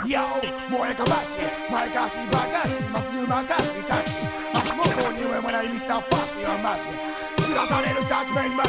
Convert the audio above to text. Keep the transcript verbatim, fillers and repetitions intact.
よ燃えかまし前かしばかしまっすぐ任しかし足元に上もないミスターファッションはマジで下されるジャッジメント